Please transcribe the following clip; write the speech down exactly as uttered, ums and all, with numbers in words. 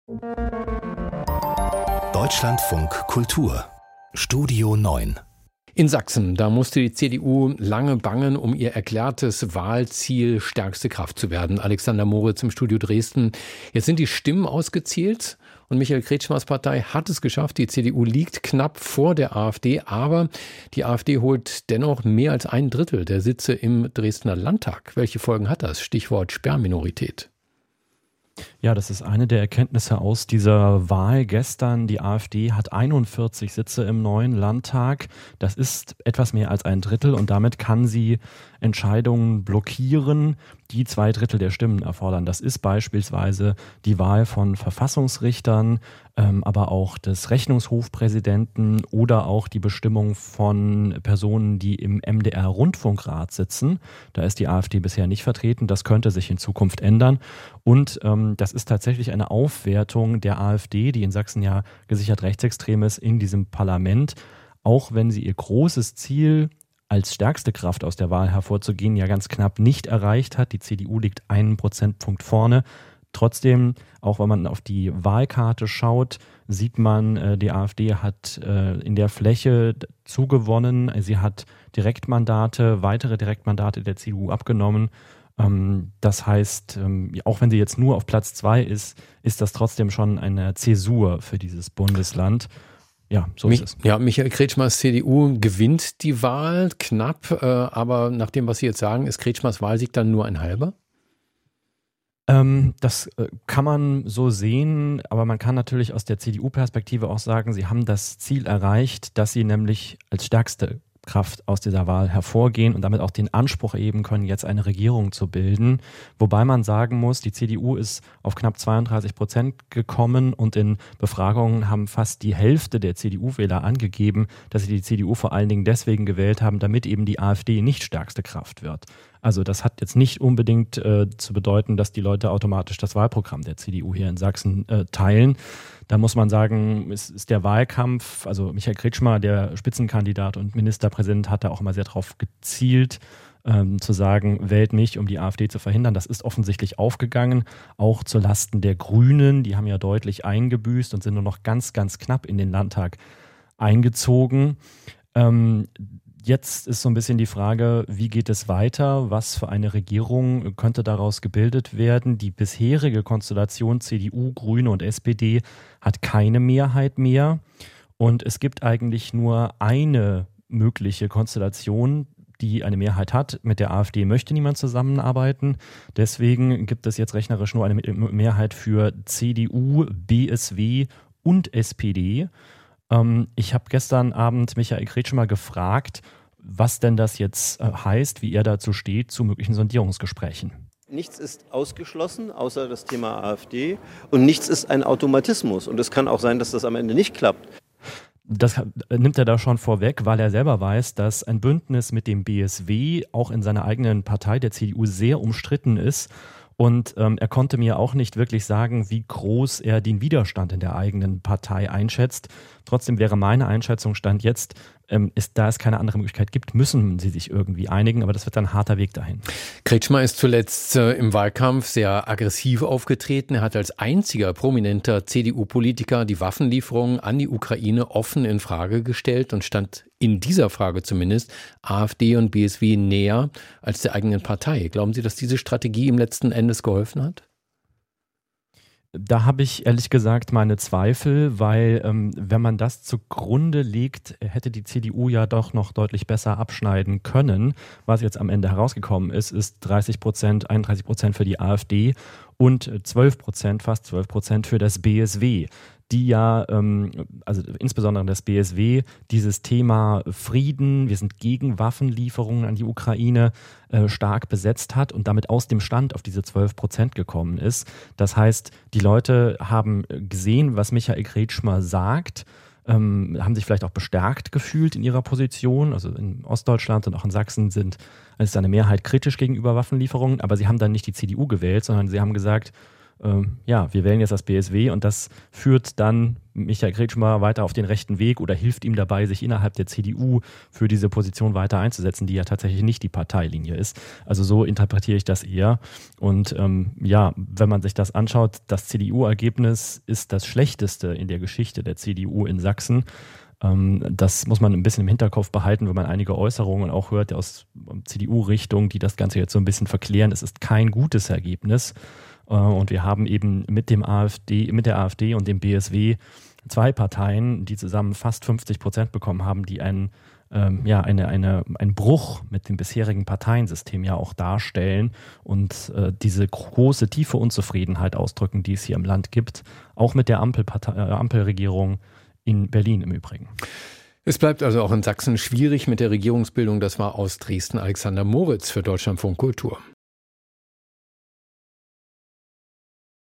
Deutschlandfunk Kultur Studio neun. In Sachsen, da musste die C D U lange bangen, um ihr erklärtes Wahlziel, stärkste Kraft zu werden. Alexander Moritz im Studio Dresden. Jetzt sind die Stimmen ausgezählt und Michael Kretschmers Partei hat es geschafft. Die C D U liegt knapp vor der AfD, aber die AfD holt dennoch mehr als ein Drittel der Sitze im Dresdner Landtag. Welche Folgen hat das? Stichwort Sperrminorität. Ja, das ist eine der Erkenntnisse aus dieser Wahl gestern. Die AfD hat einundvierzig Sitze im neuen Landtag. Das ist etwas mehr als ein Drittel und damit kann sie Entscheidungen blockieren, die zwei Drittel der Stimmen erfordern. Das ist beispielsweise die Wahl von Verfassungsrichtern, ähm, aber auch des Rechnungshofpräsidenten oder auch die Bestimmung von Personen, die im M D R-Rundfunkrat sitzen. Da ist die AfD bisher nicht vertreten. Das könnte sich in Zukunft ändern. Und ähm, das ist tatsächlich eine Aufwertung der AfD, die in Sachsen ja gesichert rechtsextrem ist, in diesem Parlament. Auch wenn sie ihr großes Ziel, als stärkste Kraft aus der Wahl hervorzugehen, ja ganz knapp nicht erreicht hat. Die C D U liegt einen Prozentpunkt vorne. Trotzdem, auch wenn man auf die Wahlkarte schaut, sieht man, äh, die AfD hat äh, in der Fläche zugewonnen. Sie hat Direktmandate, weitere Direktmandate der C D U abgenommen. Ähm, das heißt, ähm, auch wenn sie jetzt nur auf Platz zwei ist, ist das trotzdem schon eine Zäsur für dieses Bundesland. Ja, so Mich, ist es. Ja, Michael Kretschmers C D U gewinnt die Wahl knapp, äh, aber nach dem, was Sie jetzt sagen, ist Kretschmers Wahlsieg dann nur ein halber? Ähm, das äh, kann man so sehen, aber man kann natürlich aus der C D U-Perspektive auch sagen, sie haben das Ziel erreicht, dass sie nämlich als stärkste Kraft aus dieser Wahl hervorgehen und damit auch den Anspruch erheben können, jetzt eine Regierung zu bilden. Wobei man sagen muss, die C D U ist auf knapp zweiunddreißig Prozent gekommen und in Befragungen haben fast die Hälfte der C D U-Wähler angegeben, dass sie die C D U vor allen Dingen deswegen gewählt haben, damit eben die AfD nicht stärkste Kraft wird. Also das hat jetzt nicht unbedingt äh, zu bedeuten, dass die Leute automatisch das Wahlprogramm der C D U hier in Sachsen äh, teilen. Da muss man sagen, es ist der Wahlkampf, also Michael Kretschmer, der Spitzenkandidat und Ministerpräsident, hat da auch immer sehr darauf gezielt, ähm, zu sagen, wählt mich, um die AfD zu verhindern. Das ist offensichtlich aufgegangen, auch zu Lasten der Grünen. Die haben ja deutlich eingebüßt und sind nur noch ganz, ganz knapp in den Landtag eingezogen. Ähm, Jetzt ist so ein bisschen die Frage, wie geht es weiter? Was für eine Regierung könnte daraus gebildet werden? Die bisherige Konstellation C D U, Grüne und S P D hat keine Mehrheit mehr. Und es gibt eigentlich nur eine mögliche Konstellation, die eine Mehrheit hat. Mit der AfD möchte niemand zusammenarbeiten. Deswegen gibt es jetzt rechnerisch nur eine Mehrheit für C D U, B S W und S P D. Ich habe gestern Abend Michael Kretschmer gefragt, was denn das jetzt heißt, wie er dazu steht, zu möglichen Sondierungsgesprächen. Nichts ist ausgeschlossen, außer das Thema AfD. Und nichts ist ein Automatismus. Und es kann auch sein, dass das am Ende nicht klappt. Das nimmt er da schon vorweg, weil er selber weiß, dass ein Bündnis mit dem B S W auch in seiner eigenen Partei, der C D U, sehr umstritten ist. Und ähm, er konnte mir auch nicht wirklich sagen, wie groß er den Widerstand in der eigenen Partei einschätzt. Trotzdem wäre meine Einschätzung Stand jetzt, ähm, ist, da es keine andere Möglichkeit gibt, müssen sie sich irgendwie einigen. Aber das wird dann ein harter Weg dahin. Kretschmer ist zuletzt äh, im Wahlkampf sehr aggressiv aufgetreten. Er hat als einziger prominenter C D U-Politiker die Waffenlieferungen an die Ukraine offen in Frage gestellt und stand in dieser Frage zumindest AfD und B S W näher als der eigenen Partei. Glauben Sie, dass diese Strategie ihm letzten Endes geholfen hat? Da habe ich ehrlich gesagt meine Zweifel, weil ähm, wenn man das zugrunde legt, hätte die C D U ja doch noch deutlich besser abschneiden können. Was jetzt am Ende herausgekommen ist, ist dreißig Prozent, einunddreißig Prozent für die AfD und zwölf Prozent, fast zwölf Prozent für das B S W. Die ja, ähm, also insbesondere das B S W, dieses Thema Frieden, wir sind gegen Waffenlieferungen an die Ukraine, äh, stark besetzt hat und damit aus dem Stand auf diese zwölf Prozent gekommen ist. Das heißt, die Leute haben gesehen, was Michael Kretschmer sagt, ähm, haben sich vielleicht auch bestärkt gefühlt in ihrer Position. Also in Ostdeutschland und auch in Sachsen sind, ist eine Mehrheit kritisch gegenüber Waffenlieferungen, aber sie haben dann nicht die C D U gewählt, sondern sie haben gesagt, ähm, ja, wir wählen jetzt das B S W und das führt dann Michael Kretschmer weiter auf den rechten Weg oder hilft ihm dabei, sich innerhalb der C D U für diese Position weiter einzusetzen, die ja tatsächlich nicht die Parteilinie ist. Also so interpretiere ich das eher. Und ähm, ja, wenn man sich das anschaut, das C D U-Ergebnis ist das schlechteste in der Geschichte der C D U in Sachsen. Ähm, das muss man ein bisschen im Hinterkopf behalten, wenn man einige Äußerungen auch hört aus C D U-Richtung, die das Ganze jetzt so ein bisschen verklären. Es ist kein gutes Ergebnis. Und wir haben eben mit dem AfD, mit der AfD und dem B S W zwei Parteien, die zusammen fast fünfzig Prozent bekommen haben, die einen, ähm, ja, eine, eine, einen Bruch mit dem bisherigen Parteiensystem ja auch darstellen und äh, diese große, tiefe Unzufriedenheit ausdrücken, die es hier im Land gibt, auch mit der Ampelpartei, äh, Ampelregierung in Berlin im Übrigen. Es bleibt also auch in Sachsen schwierig mit der Regierungsbildung. Das war aus Dresden Alexander Moritz für Deutschlandfunk Kultur.